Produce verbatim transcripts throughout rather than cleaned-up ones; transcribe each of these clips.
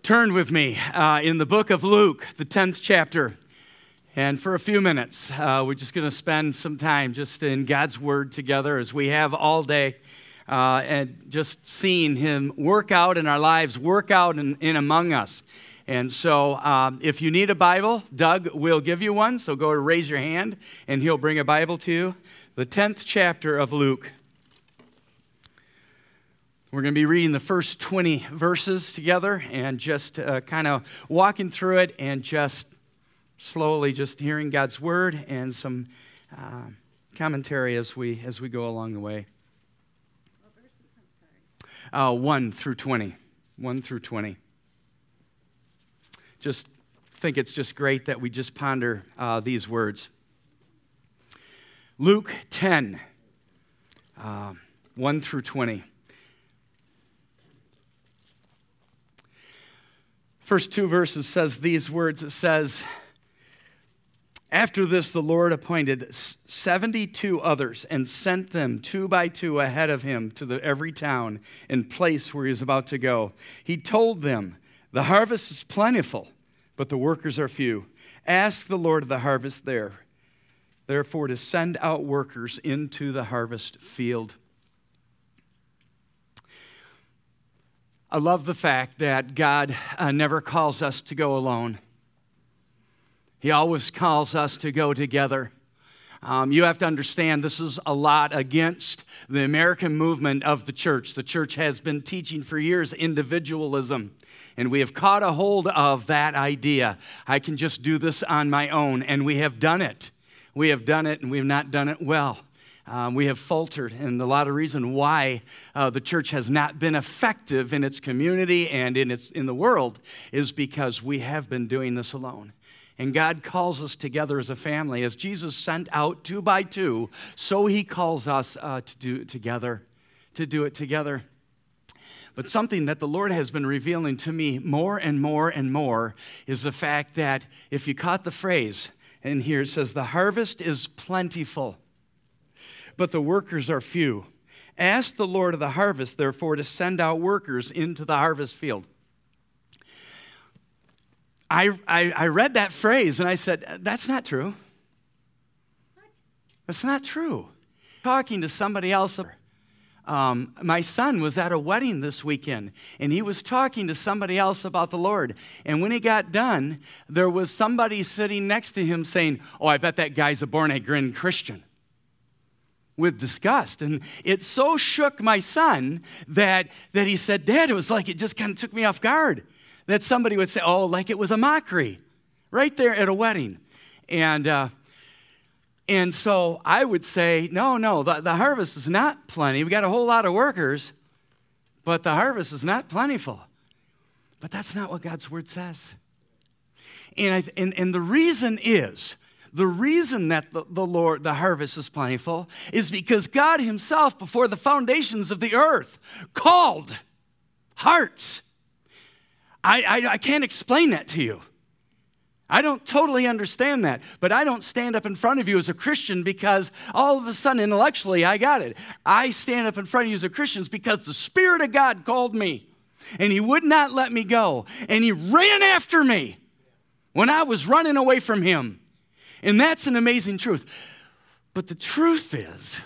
Turn with me uh, in the book of Luke, the tenth chapter. And for a few minutes, uh, we're just going to spend some time just in God's Word together as we have all day uh, and just seeing Him work out in our lives, work out in, in among us. And so um, if you need a Bible, Doug will give you one. So go to raise your hand and he'll bring a Bible to you. The tenth chapter of Luke. We're going to be reading the first twenty verses together and just uh, kind of walking through it and just slowly just hearing God's word and some uh, commentary as we as we go along the way. What verses? I'm sorry. Uh, one through twenty. one through twenty. Just think it's just great that we just ponder uh, these words. Luke ten, uh, one through twenty. First two verses says these words. It says, after this, the Lord appointed seventy-two others and sent them two by two ahead of him to the, every town and place where he was about to go. He told them, the harvest is plentiful, but the workers are few. Ask the Lord of the harvest there, therefore, to send out workers into the harvest field. I love the fact that God uh, never calls us to go alone. He always calls us to go together. Um, you have to understand this is a lot against the American movement of the church. The church has been teaching for years individualism, and we have caught a hold of that idea. I can just do this on my own, and we have done it. We have done it, and we have not done it well. Um, we have faltered, and a lot of reason why uh, the church has not been effective in its community and in its in the world is because we have been doing this alone. And God calls us together as a family. As Jesus sent out two by two, so he calls us uh, to do it together, to do it together. But something that the Lord has been revealing to me more and more and more is the fact that if you caught the phrase, and here it says, the harvest is plentiful, but the workers are few. Ask the Lord of the harvest, therefore, to send out workers into the harvest field. I, I, I read that phrase and I said, that's not true. That's not true. Talking to somebody else. Um, my son was at a wedding this weekend, and he was talking to somebody else about the Lord. And when he got done, there was somebody sitting next to him saying, oh, I bet that guy's a born-again Christian. With disgust. And it so shook my son that, that he said, Dad, it was like it just kind of took me off guard. That somebody would say, oh, like it was a mockery right there at a wedding. And uh, and so I would say, no, no, the, the harvest is not plenty. We got a whole lot of workers, but the harvest is not plentiful. But that's not what God's word says. And, I, and, and the reason is, The reason that the, the Lord, the harvest is plentiful is because God himself, before the foundations of the earth, called hearts. I, I, I can't explain that to you. I don't totally understand that, but I don't stand up in front of you as a Christian because all of a sudden intellectually I got it. I stand up in front of you as a Christian because the Spirit of God called me, and he would not let me go, and he ran after me when I was running away from him. And that's an amazing truth. But the truth is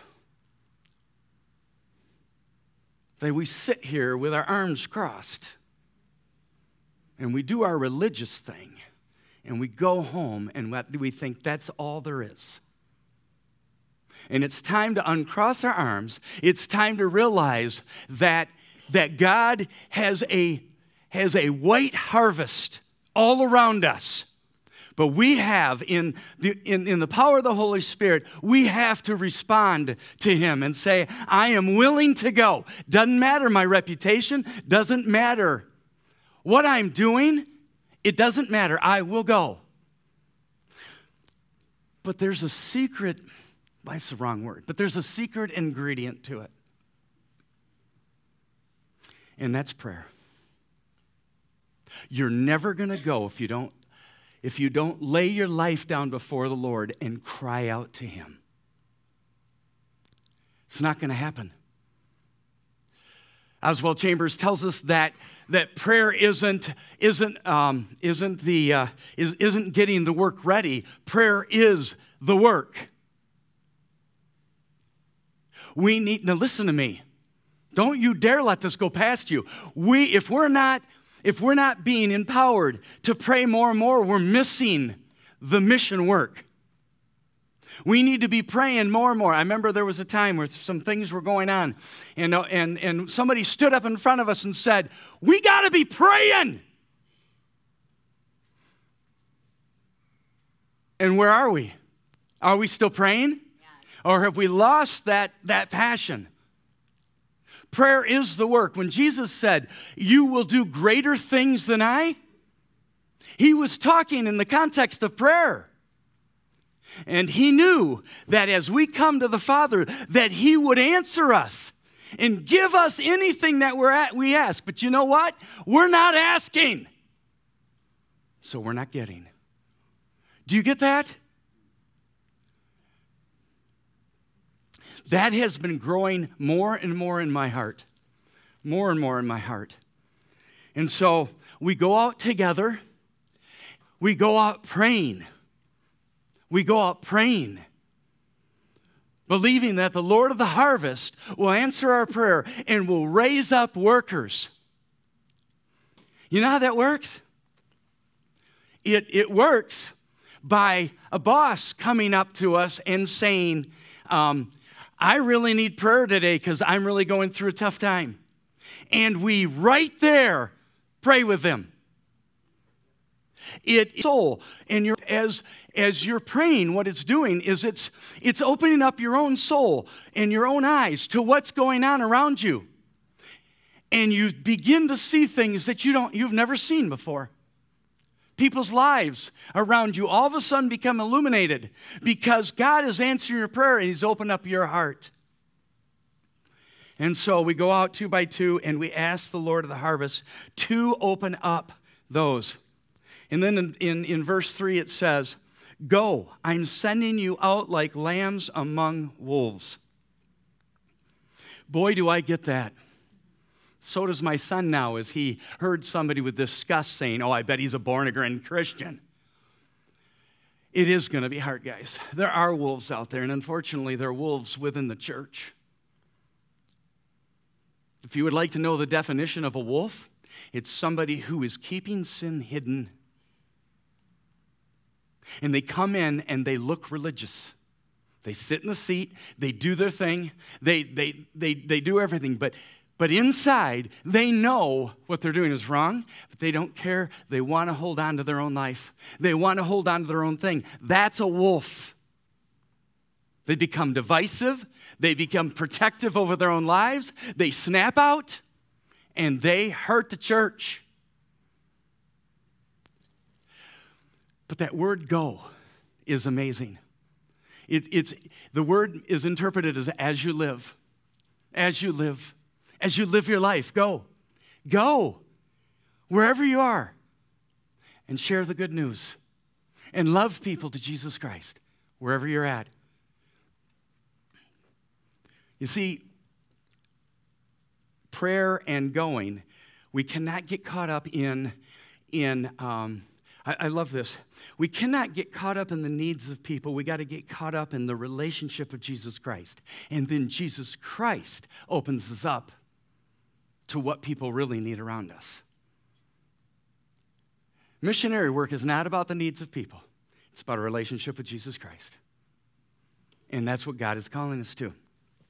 that we sit here with our arms crossed and we do our religious thing and we go home and we think that's all there is. And it's time to uncross our arms. It's time to realize that, that God has a, has a white harvest all around us. But we have, in the, in, in the power of the Holy Spirit, we have to respond to him and say, I am willing to go. Doesn't matter my reputation. Doesn't matter what I'm doing. It doesn't matter. I will go. But there's a secret, that's the wrong word, but there's a secret ingredient to it. And that's prayer. You're never going to go if you don't If you don't lay your life down before the Lord and cry out to him. It's not going to happen. Oswald Chambers tells us that that prayer isn't isn't um, isn't the uh, is, isn't getting the work ready. Prayer is the work. We need now. Listen to me. Don't you dare let this go past you. We, if we're not, if we're not being empowered to pray more and more, we're missing the mission work. We need to be praying more and more. I remember there was a time where some things were going on, and, and, and somebody stood up in front of us and said, we got to be praying. And where are we? Are we still praying? Yes. Or have we lost that, that passion? Prayer is the work. When Jesus said, you will do greater things than I, he was talking in the context of prayer. And he knew that as we come to the Father, that he would answer us and give us anything that we're at, we ask. But you know what? We're not asking. So we're not getting. Do you get that? That has been growing more and more in my heart. More and more in my heart. And so we go out together. We go out praying. We go out praying, believing that the Lord of the harvest will answer our prayer and will raise up workers. You know how that works? It, it works by a boss coming up to us and saying, um, I really need prayer today because I'm really going through a tough time. And we right there pray with them. It soul, and you're, as as you're praying, what it's doing is it's it's opening up your own soul and your own eyes to what's going on around you, and you begin to see things that you don't you've never seen before. People's lives around you all of a sudden become illuminated because God is answering your prayer and He's opened up your heart. And so we go out two by two and we ask the Lord of the harvest to open up those. And then in, in, in verse three it says, go, I'm sending you out like lambs among wolves. Boy, do I get that. So does my son now as he heard somebody with disgust saying, oh, I bet he's a born-again Christian. It is going to be hard, guys. There are wolves out there, and unfortunately, there are wolves within the church. If you would like to know the definition of a wolf, it's somebody who is keeping sin hidden. And they come in and they look religious. They sit in the seat, they do their thing, they they they they do everything, but but inside they know what they're doing is wrong, but they don't care. They want to hold on to their own life. They want to hold on to their own thing. That's a wolf. They become divisive, they become protective over their own lives, they snap out, and they hurt the church. But that word go is amazing. It, it's, the word is interpreted as as you live. As you live. As you live your life, go. Go. Wherever you are. And share the good news. And love people to Jesus Christ. Wherever you're at. You see, prayer and going, we cannot get caught up in, in um, I, I love this. We cannot get caught up in the needs of people. We got to get caught up in the relationship of Jesus Christ. And then Jesus Christ opens us up to what people really need around us. Missionary work is not about the needs of people. It's about a relationship with Jesus Christ. And that's what God is calling us to.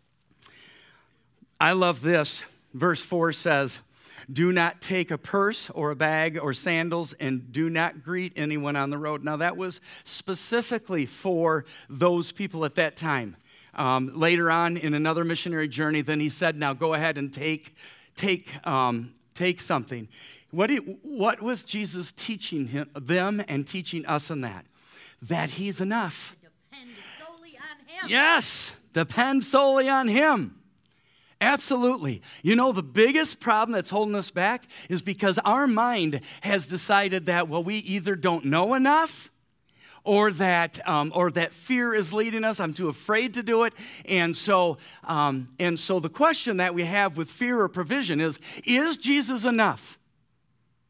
I love this. Verse four says, do not take a purse or a bag or sandals, and do not greet anyone on the road. Now, that was specifically for those people at that time. Um, later on in another missionary journey, then he said, now go ahead and take, take, um, take something. What, it, what was Jesus teaching him, them and teaching us in that? That he's enough. Depend solely on him. Yes, depend solely on him. Absolutely. You know, the biggest problem that's holding us back is because our mind has decided that, well, we either don't know enough or that um, or that fear is leading us. I'm too afraid to do it. And so, um, and so the question that we have with fear or provision is, is Jesus enough?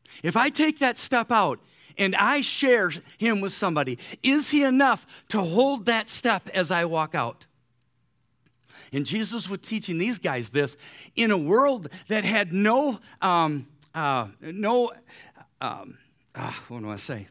If I take that step out and I share him with somebody, is he enough to hold that step as I walk out? And Jesus was teaching these guys this in a world that had no, um, uh, no, um, uh, what do I say?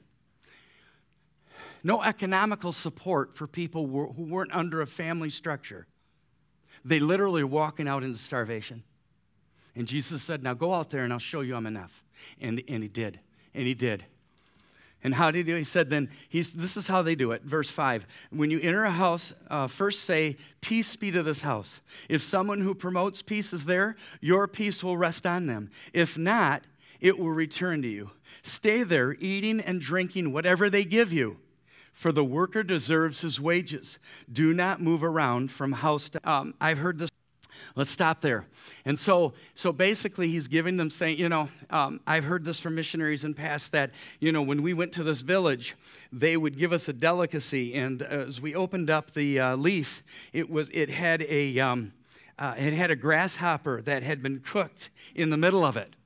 No economical support for people who weren't under a family structure. They literally were walking out into starvation. And Jesus said, now go out there and I'll show you I'm enough. And, and he did. And he did. And how did he do it? He said then, he's, this is how they do it. Verse five, when you enter a house, uh, first say, peace be to this house. If someone who promotes peace is there, your peace will rest on them. If not, it will return to you. Stay there, eating and drinking whatever they give you, for the worker deserves his wages. Do not move around from house to um, I've heard this. Let's stop there. And so, so basically, he's giving them saying, you know, um, I've heard this from missionaries in past that, you know, when we went to this village, they would give us a delicacy, and as we opened up the uh, leaf, it was it had a um, uh, it had a grasshopper that had been cooked in the middle of it,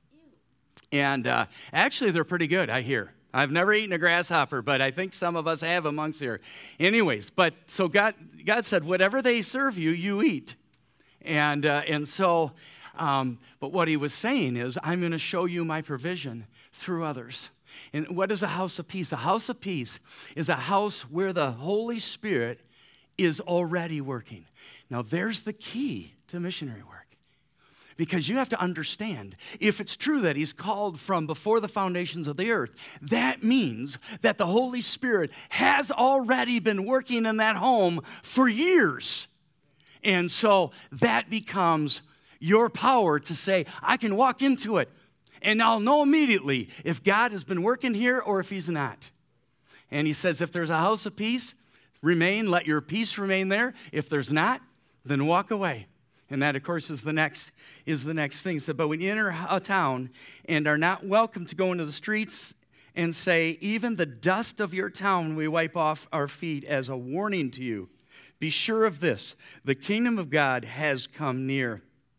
and uh, actually, they're pretty good, I hear. I've never eaten a grasshopper, but I think some of us have amongst here. Anyways, but so God, God said, whatever they serve you, you eat. And uh, and so, um, but what he was saying is, I'm going to show you my provision through others. And what is a house of peace? A house of peace is a house where the Holy Spirit is already working. Now, there's the key to missionary work. Because you have to understand, if it's true that he's called from before the foundations of the earth, that means that the Holy Spirit has already been working in that home for years. And so that becomes your power to say, I can walk into it, and I'll know immediately if God has been working here or if he's not. And he says, if there's a house of peace, remain, let your peace remain there. If there's not, then walk away. And that, of course, is the next is the next thing. So, but when you enter a town and are not welcome to go into the streets and say, even the dust of your town we wipe off our feet as a warning to you, be sure of this, the kingdom of God has come near.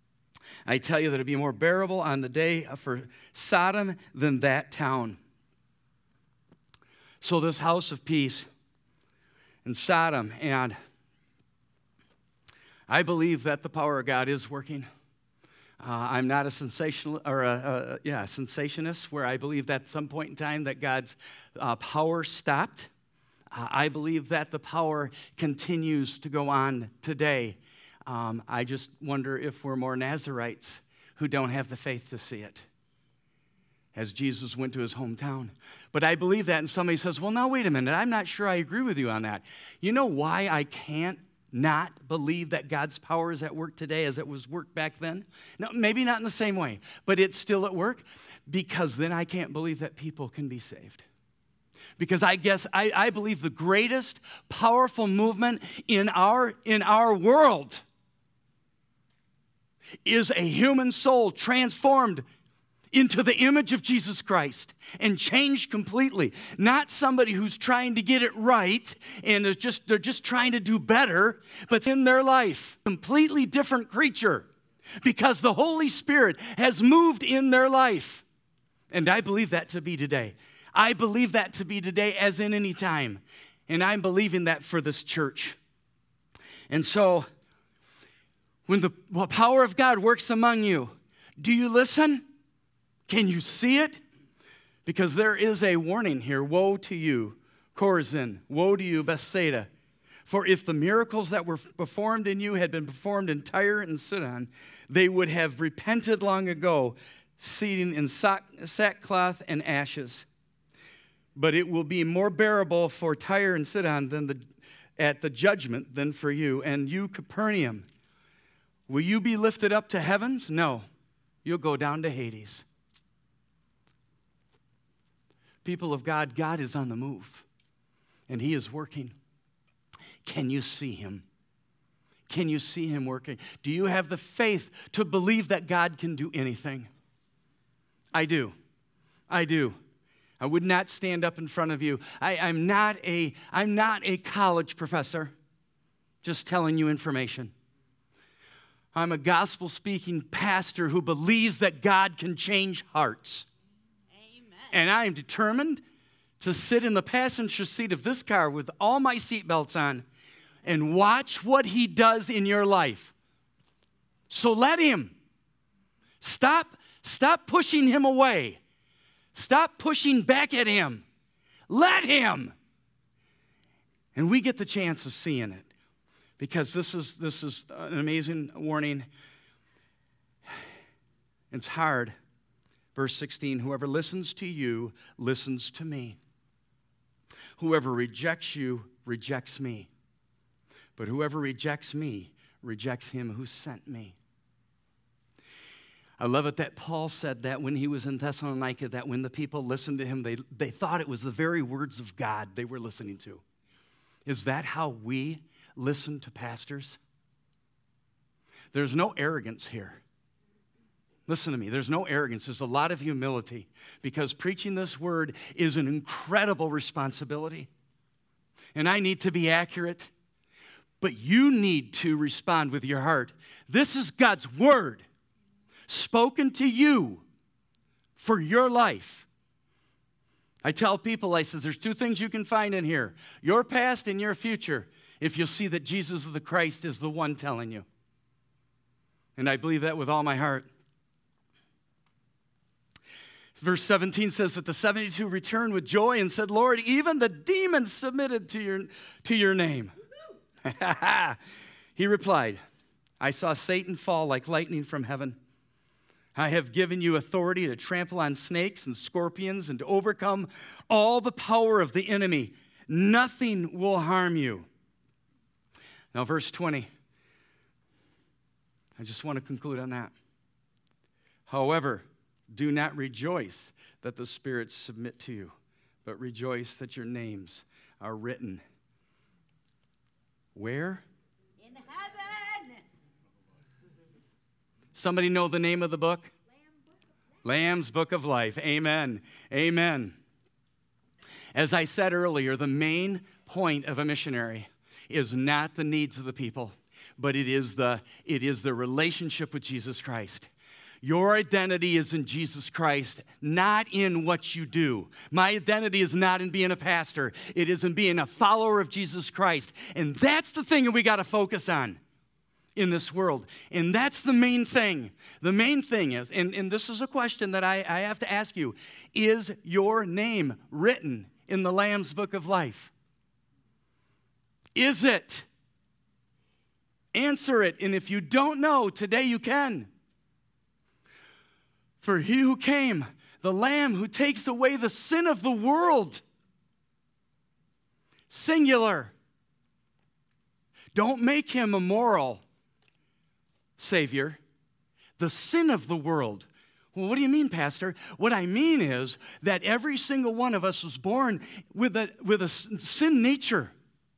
I tell you that it'll be more bearable on the day for Sodom than that town. So this house of peace in Sodom, and I believe that the power of God is working. Uh, I'm not a sensational or a, a yeah a sensationist where I believe that at some point in time that God's uh, power stopped. Uh, I believe that the power continues to go on today. Um, I just wonder if we're more Nazarites who don't have the faith to see it, as Jesus went to his hometown. But I believe that, and somebody says, well, now, wait a minute, I'm not sure I agree with you on that. You know why I can't not believe that God's power is at work today as it was worked back then? No, maybe not in the same way, but it's still at work, because then I can't believe that people can be saved. Because I guess I, I believe the greatest powerful movement in our, in our world is a human soul transformed into the image of Jesus Christ and changed completely. Not somebody who's trying to get it right and is just, they're just trying to do better, but in their life, completely different creature, because the Holy Spirit has moved in their life. And I believe that to be today. I believe that to be today as in any time. And I'm believing that for this church. And so, when the power of God works among you, do you listen? Can you see it? Because there is a warning here. Woe to you, Chorazin. Woe to you, Bethsaida. For if the miracles that were performed in you had been performed in Tyre and Sidon, they would have repented long ago, sitting in sackcloth and ashes. But it will be more bearable for Tyre and Sidon than the, at the judgment than for you. And you, Capernaum, will you be lifted up to heavens? No, you'll go down to Hades. People of God, God is on the move, and he is working. Can you see him? Can you see him working? Do you have the faith to believe that God can do anything? I do. I do. I would not stand up in front of you. I, I'm not a, I'm not a college professor just telling you information. I'm a gospel-speaking pastor who believes that God can change hearts. Amen. And I am determined to sit in the passenger seat of this car with all my seatbelts on and watch what he does in your life. So let him. Stop, stop pushing him away. Stop pushing back at him. Let him. And we get the chance of seeing it, because this is, this is an amazing warning. It's hard. Verse sixteen, whoever listens to you listens to me. Whoever rejects you rejects me. But whoever rejects me rejects him who sent me. I love it that Paul said that when he was in Thessalonica, that when the people listened to him, they, they thought it was the very words of God they were listening to. Is that how we listen to pastors? There's no arrogance here. Listen to me, there's no arrogance. There's a lot of humility, because preaching this word is an incredible responsibility. And I need to be accurate, but you need to respond with your heart. This is God's word spoken to you for your life. I tell people, I says, there's two things you can find in here: your past and your future, if you'll see that Jesus the Christ is the one telling you. And I believe that with all my heart. Verse seventeen says that the seventy-two returned with joy and said, Lord, even the demons submitted to your, to your name. He replied, I saw Satan fall like lightning from heaven. I have given you authority to trample on snakes and scorpions and to overcome all the power of the enemy. Nothing will harm you. Now, verse twenty. I just want to conclude on that. However, do not rejoice that the spirits submit to you, but rejoice that your names are written. Where? In heaven. Somebody know the name of the book? Lamb's Book of Life. Amen. Amen. As I said earlier, the main point of a missionary is not the needs of the people, but it is the, it is the relationship with Jesus Christ. Your identity is in Jesus Christ, not in what you do. My identity is not in being a pastor. It is in being a follower of Jesus Christ. And that's the thing that we got to focus on in this world. And that's the main thing. The main thing is, and, and this is a question that I, I have to ask you, is your name written in the Lamb's Book of Life? Is it? Answer it. And if you don't know, today you can. For he who came, the Lamb who takes away the sin of the world. Singular. Don't make him a moral Savior. The sin of the world. Well, what do you mean, Pastor? What I mean is that every single one of us was born with a, with a sin nature.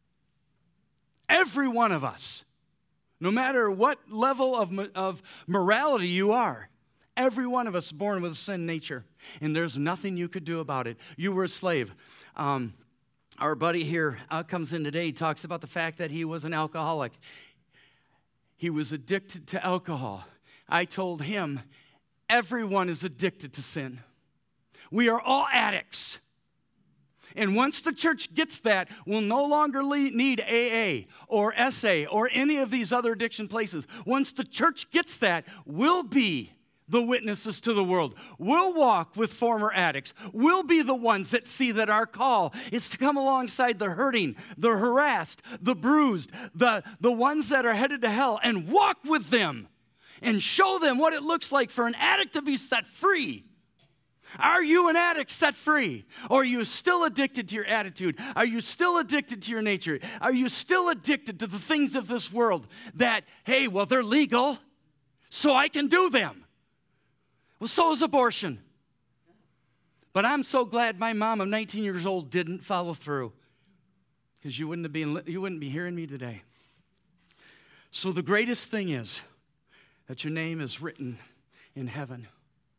Every one of us. No matter what level of, of morality you are. Every one of us is born with a sin nature, and there's nothing you could do about it. You were a slave. Um, our buddy here uh, comes in today, talks about the fact that he was an alcoholic. He was addicted to alcohol. I told him, everyone is addicted to sin. We are all addicts. And once the church gets that, we'll no longer need A A or S A or any of these other addiction places. Once the church gets that, we'll be the witnesses to the world. We'll walk with former addicts. We'll be the ones that see that our call is to come alongside the hurting, the harassed, the bruised, the, the ones that are headed to hell, and walk with them and show them what it looks like for an addict to be set free. Are you an addict set free? Or are you still addicted to your attitude? Are you still addicted to your nature? Are you still addicted to the things of this world that, hey, well, they're legal, so I can do them? Well, so is abortion. But I'm so glad my mom of nineteen years old didn't follow through, because you wouldn't have been, you wouldn't be hearing me today. So the greatest thing is that your name is written in heaven.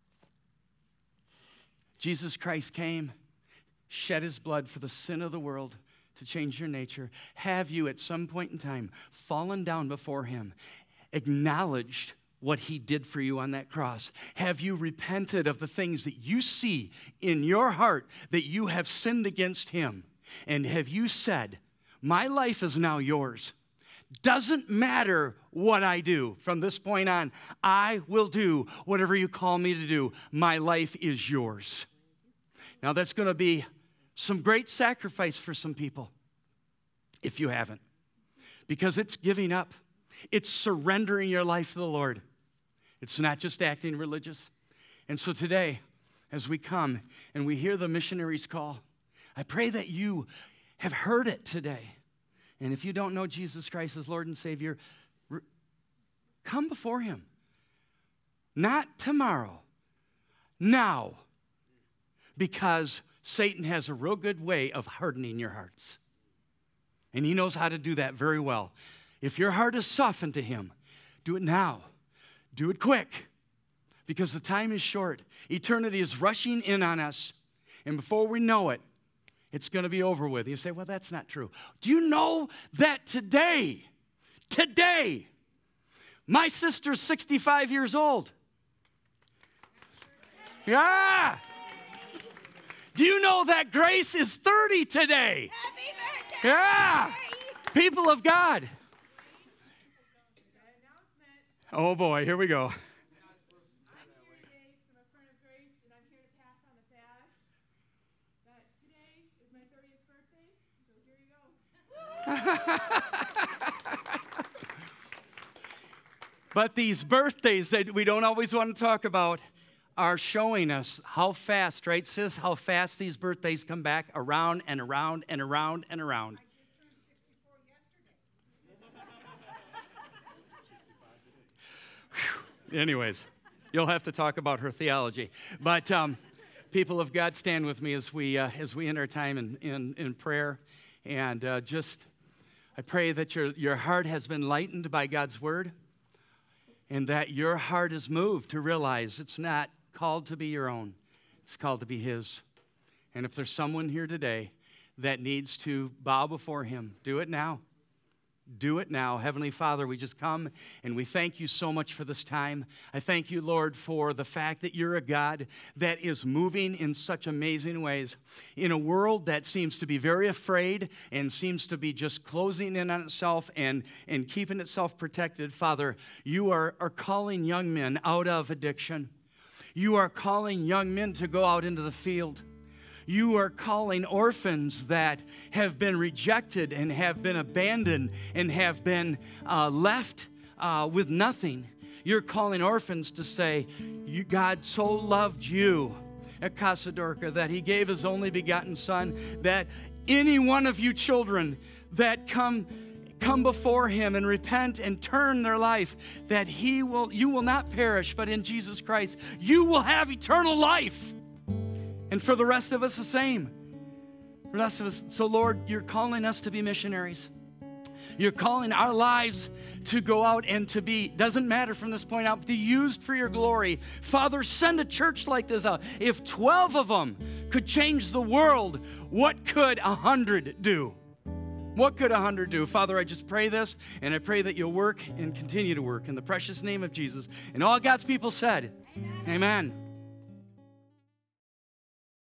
Jesus Christ came, shed his blood for the sin of the world to change your nature. Have you at some point in time fallen down before him, acknowledged what he did for you on that cross? Have you repented of the things that you see in your heart that you have sinned against him? And have you said, my life is now yours. Doesn't matter what I do from this point on. I will do whatever you call me to do. My life is yours. Now that's going to be some great sacrifice for some people if you haven't. Because it's giving up. It's surrendering your life to the Lord. It's not just acting religious. And so today, as we come and we hear the missionaries call, I pray that you have heard it today. And if you don't know Jesus Christ as Lord and Savior, re- come before him. Not tomorrow, now. Because Satan has a real good way of hardening your hearts. And he knows how to do that very well. If your heart is softened to him, do it now. Do it quick. Because the time is short. Eternity is rushing in on us. And before we know it, it's going to be over with. You say, well, that's not true. Do you know that today, today, my sister's sixty-five years old? Yeah. Do you know that Grace is thirty today? Happy birthday! Yeah. People of God. Oh boy, here we go. I'm here today because I'm a friend of Grace, and I'm here to pass on the sash. That today is my thirtieth birthday, so here you go. But these birthdays that we don't always want to talk about are showing us how fast, right, sis, how fast these birthdays come back around and around and around and around. I just turned sixty-four yesterday. Anyways, you'll have to talk about her theology. But um, people of God, stand with me as we uh, as we end our time in, in, in prayer. And uh, just, I pray that your, your heart has been lightened by God's word and that your heart is moved to realize it's not called to be your own. It's called to be his. And if there's someone here today that needs to bow before him, do it now. Do it now. Heavenly Father, we just come and we thank you so much for this time. I thank you, Lord, for the fact that you're a God that is moving in such amazing ways. In a world that seems to be very afraid and seems to be just closing in on itself and, and keeping itself protected, Father, you are, are calling young men out of addiction. You are calling young men to go out into the field. You are calling orphans that have been rejected and have been abandoned and have been uh, left uh, with nothing. You're calling orphans to say, you, God so loved you at Casa Dorca that he gave his only begotten son, that any one of you children that come come before him and repent and turn their life, that he will, you will not perish, but in Jesus Christ, you will have eternal life. And for the rest of us, the same. The rest of us. So, Lord, you're calling us to be missionaries. You're calling our lives to go out and to be, doesn't matter from this point out, to be used for your glory. Father, send a church like this out. If twelve of them could change the world, what could a hundred do? What could a hundred do? Father, I just pray this, and I pray that you'll work and continue to work in the precious name of Jesus. And all God's people said, amen. Amen.